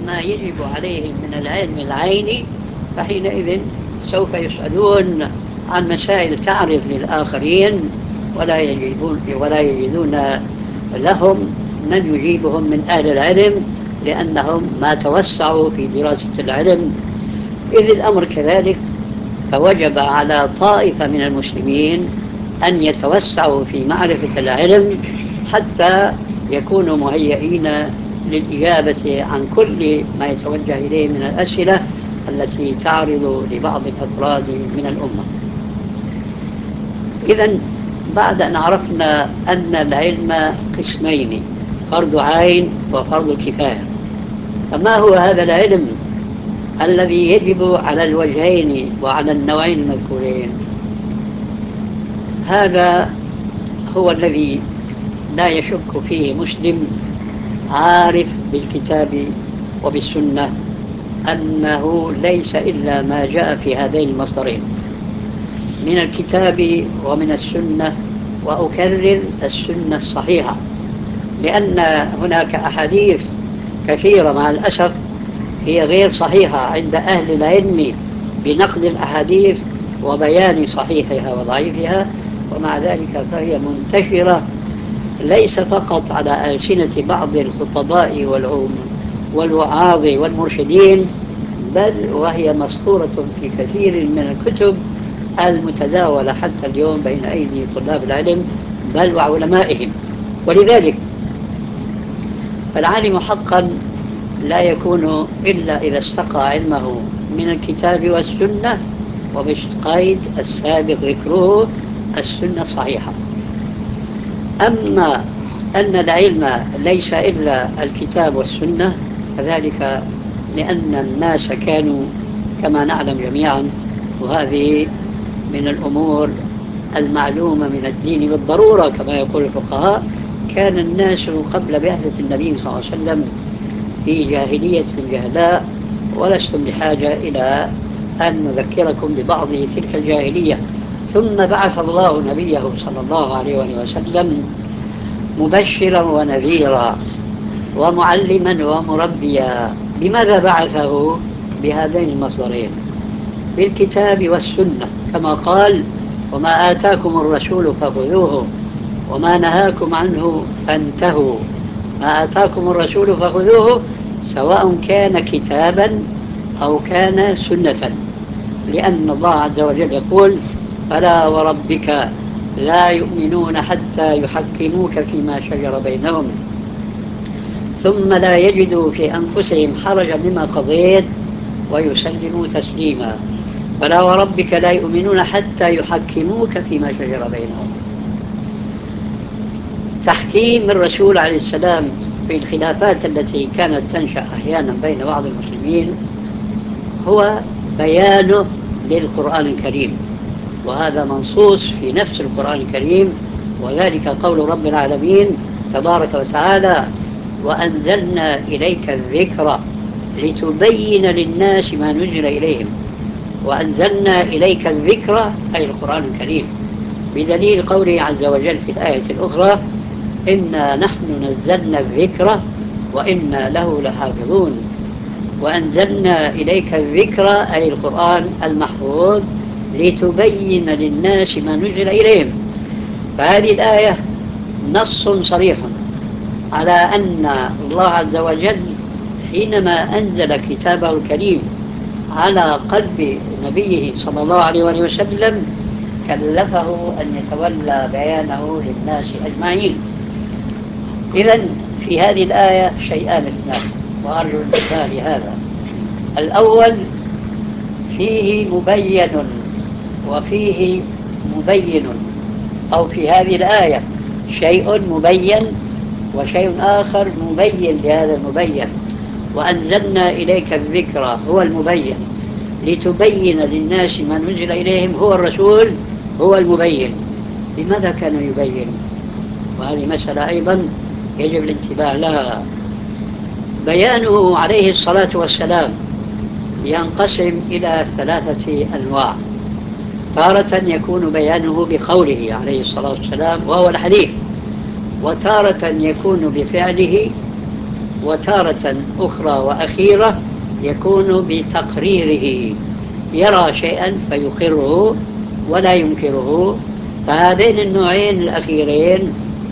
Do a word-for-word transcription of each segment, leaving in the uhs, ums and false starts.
ما يجب عليهم من العلم العيني، فحينئذ سوف يسألون عن مسائل تعرض للآخرين ولا يجدون ولا يجدون لهم من يجيبهم من أهل العلم، لأنهم ما توسعوا في دراسة العلم. إذ الأمر كذلك، فوجب على طائفة من المسلمين أن يتوسعوا في معرفة العلم حتى يكونوا مهيئين للإجابة عن كل ما يتوجه إليه من الأسئلة التي تعرض لبعض الأفراد من الأمة. إذن بعد أن عرفنا أن العلم قسمين، فرض عين وفرض كفاية، فما هو هذا العلم الذي يجب على الوجهين وعلى النوعين المذكورين؟ هذا هو الذي لا يشك فيه مسلم عارف بالكتاب وبالسنة أنه ليس إلا ما جاء في هذين المصدرين من الكتاب ومن السنة، وأكرر السنة الصحيحة، لأن هناك أحاديث كثيرة مع الأسف هي غير صحيحة عند أهل العلم بنقد الأحاديث وبيان صحيحها وضعيفها، ومع ذلك فهي منتشرة ليس فقط على ألسنة بعض الخطباء والوعاظ والمرشدين، بل وهي مسطورة في كثير من الكتب المتداولة حتى اليوم بين أيدي طلاب العلم بل وعلمائهم. ولذلك فالعالم حقا لا يكون إلا إذا استقى علمه من الكتاب والسنة، وبقيد السابق ذكره السنة الصحيحة. أما أن العلم ليس إلا الكتاب والسنة، فذلك لأن الناس كانوا كما نعلم جميعا، وهذه من الأمور المعلومة من الدين بالضرورة كما يقول الفقهاء، كان الناس قبل بعثة النبي صلى الله عليه وسلم في جاهلية جهلاء، ولستم بحاجة إلى أن نذكركم ببعض تلك الجاهلية. ثم بعث الله نبيه صلى الله عليه وسلم مبشرا ونذيرا ومعلما ومربيا. بماذا بعثه؟ بهذين المصدرين، بالكتاب والسنة، كما قال: وما آتاكم الرسول فخذوه وما نهاكم عنه فانتهوا. ما آتاكم الرسول فخذوه، سواء كان كتابا أو كان سنة، لأن الله عز وجل يقول: فلا وربك لا يؤمنون حتى يحكموك فيما شجر بينهم ثم لا يجدوا في أنفسهم حرجا مما قضيت ويسلموا تسليما. فلا وربك لا يؤمنون حتى يحكموك فيما شجر بينهم. تحكيم الرسول عليه السلام في الخلافات التي كانت تنشأ أحيانا بين بعض المسلمين هو بيانه للقرآن الكريم، وهذا منصوص في نفس القرآن الكريم، وذلك قول رب العالمين تبارك وتعالى: وأنزلنا إليك الذكر لتبين للناس ما نزل إليهم. وأنزلنا إليك الذكر أي القرآن الكريم، بدليل قوله عز وجل في الآية الأخرى: إنا نحن نزلنا الذكر وإنا له لحافظون. وأنزلنا إليك الذكر أي القرآن المحفوظ لتبين للناس ما نزل إليهم. فهذه الآية نص صريح على أن الله عز وجل حينما أنزل كتابه الكريم على قلب نبيه صلى الله عليه وسلم كلفه أن يتولى بيانه للناس أجمعين. إذن في هذه الآية شيئان اثنان، وأرجو الانتباه لهذا. الأول: فيه مبين وفيه مبين، أو في هذه الآية شيء مبين وشيء آخر مبين لهذا المبين. وأنزلنا إليك الذكر هو المبين لتبين للناس ما نزل إليهم، هو الرسول هو المبين. لماذا كان يبين؟ وهذه مسألة أيضا يجب الانتباه لها. بيانه عليه الصلاة والسلام ينقسم إلى ثلاثة أنواع. تارة يكون بيانه بقوله عليه الصلاة والسلام وهو الحديث، وتارة يكون بفعله، وتارة أخرى وأخيرة يكون بتقريره، يرى شيئا فيقره ولا ينكره. فهذين النوعين الأخيرين،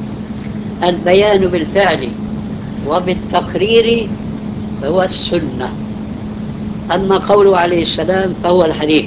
البيان بالفعل وبالتقرير، هو السنة. أما قوله عليه السلام فهو الحديث.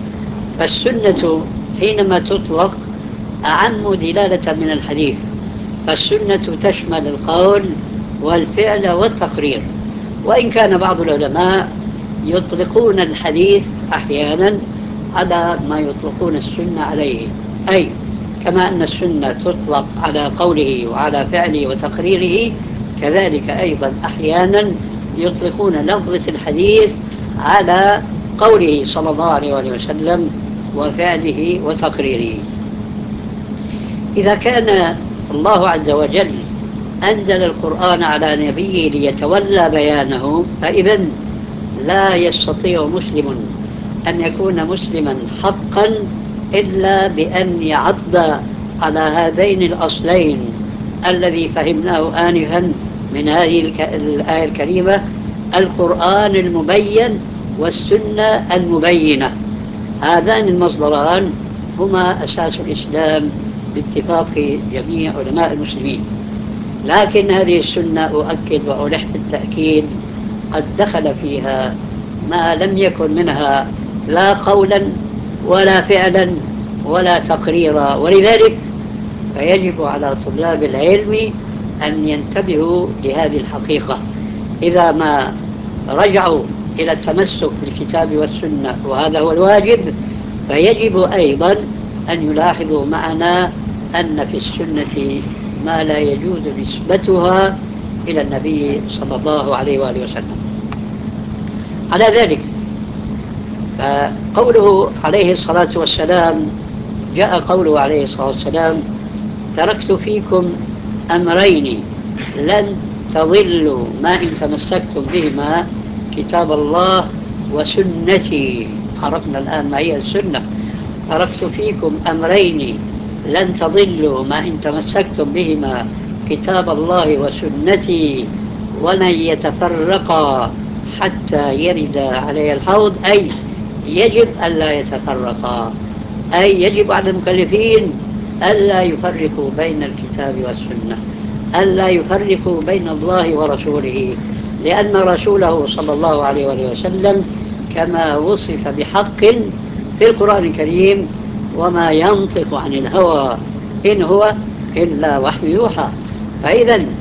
فالسنة حينما تطلق أعم دلالة من الحديث، فالسنة تشمل القول والفعل والتقرير. وإن كان بعض العلماء يطلقون الحديث أحيانا على ما يطلقون السنة عليه، أي كما أن السنة تطلق على قوله وعلى فعله وتقريره، كذلك أيضا أحيانا يطلقون لفظة الحديث على قوله صلى الله عليه وسلم وفعله وتقريره. إذا كان الله عز وجل أنزل القرآن على نبيه ليتولى بيانه، فإذا لا يستطيع مسلم أن يكون مسلما حقا إلا بأن يعض على هذين الأصلين الذي فهمناه آنفا من هذه الآية الكريمة: القرآن المبين والسنة المبينة. هذان المصدران هما أساس الإسلام باتفاق جميع علماء المسلمين. لكن هذه السنة، أؤكد وألح بالتأكيد، قد دخل فيها ما لم يكن منها لا قولا ولا فعلا ولا تقريرا. ولذلك فيجب على طلاب العلم أن ينتبهوا لهذه الحقيقة. إذا ما رجعوا إلى التمسك بالكتاب والسنة، وهذا هو الواجب، فيجب أيضا أن يلاحظوا معنا أن في السنة ما لا يجوز نسبتها إلى النبي صلى الله عليه وآله وسلم. على ذلك فقوله عليه الصلاة والسلام، جاء قوله عليه الصلاة والسلام: تركت فيكم أمرين لن تضلوا ما إن تمسكتم بهما، كتاب الله وسنتي. عرفنا الآن ما هي السنة. تركت فيكم أمرين لن تضلوا ما إن تمسكتم بهما، كتاب الله وسنتي، ولن يتفرقا حتى يرد علي الحوض. أي يجب ألا يتفرقا، أي يجب على المكلفين ألا يفرقوا بين الكتاب والسنة، ألا يفرقوا بين الله ورسوله، لأن رسوله صلى الله عليه وسلم كما وصف بحق في القرآن الكريم: وما ينطق عن الهوى إن هو إلا وحي يوحى. فإذا